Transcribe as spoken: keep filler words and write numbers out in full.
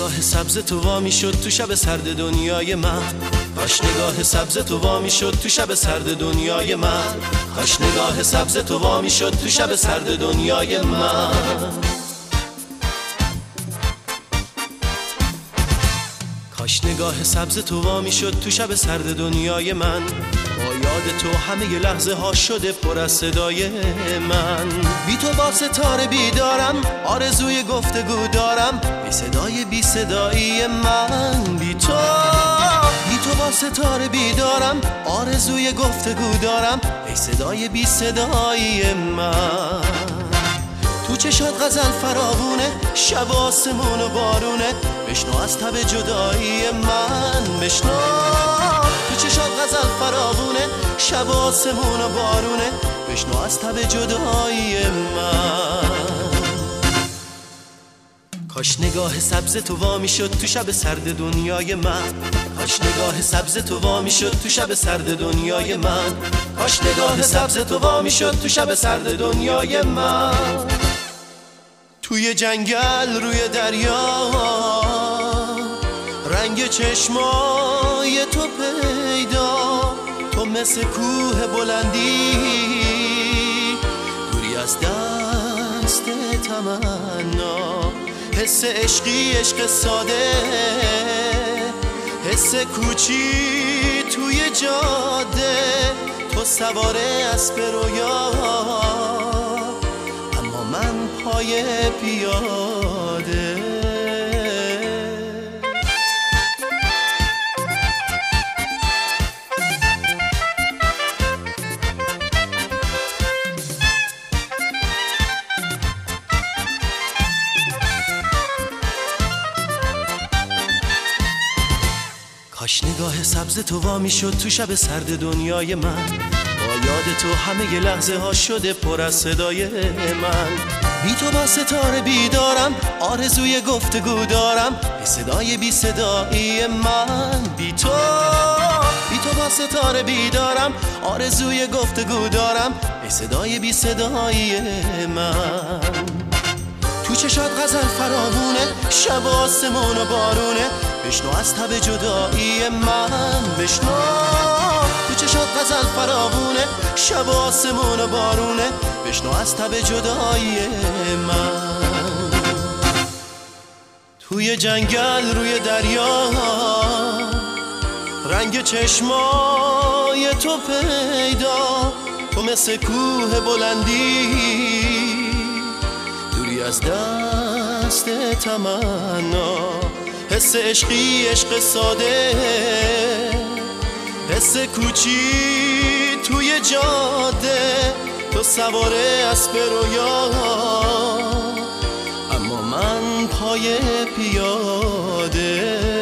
نگاه سبز تو وامی شد تو شب سرد دنیای من، کاش نگاه سبز تو وامی شد تو شب سرد دنیای من، کاش نگاه سبز تو وامی شد تو شب سرد دنیای من. کاش نگاه سبز تو وامی شد تو شب سرد دنیای من، با یاد تو همه لحظه ها شده پر از صدای من. بی تو با ستاره بیدارم، آرزوی گفتگو دارم، بی صدای بی صدایی من. بی تو بی تو با ستاره بیدارم، آرزوی گفتگو دارم، بی صدای بی صدایی من. تو چشات غزل فراوونه، شب آسمون و بارونه، بشنو از تب جدایی من، بشنو. تو چشات غزل فراوونه، شب آسمون و بارونه، بشنو از تب جدایی من. کاش نگاه سبز تو وامی شد تو شب سرد دنیای من، کاش نگاه سبز تو وامی شد تو شب سرد دنیای من، کاش نگاه سبز تو وامی شد تو شب سرد دنیای من. توی جنگل روی دریا رنگ چشمای تو پیدا، تو مثل کوه بلندی دوری از دست تمنا. حس عشقی عشق ساده، حس کوچی توی جاده، تو سوار اسب رویا اما من پای پیاده. کاش نگاه سبز تو وامی شد تو شب سرد دنیای من، با یاد تو همه لحظه ها شده پر از صدای من. بی تو با ستاره بیدارم، آرزوی گفتگو دارم، بی صدای بی صدایی من. بی تو بی تو با ستاره بیدارم، آرزوی گفتگو دارم، بی صدای بی صدایی من. تو چشات غزل فراوونه، شب آسمون و بارونه، بشنو از تب جدایی من، بشنو. تو چشات غزل فراوونه، شب آسمون و بارونه، بشنو از تب جدایی من. توی جنگل روی دریا رنگ چشمای تو پیدا، تو مثل کوه بلندی دوری از دست تمنا. حس عشقی عشق ساده، حس کوچی توی جاده، تو سوار اسب رویا اما من پای پیاده.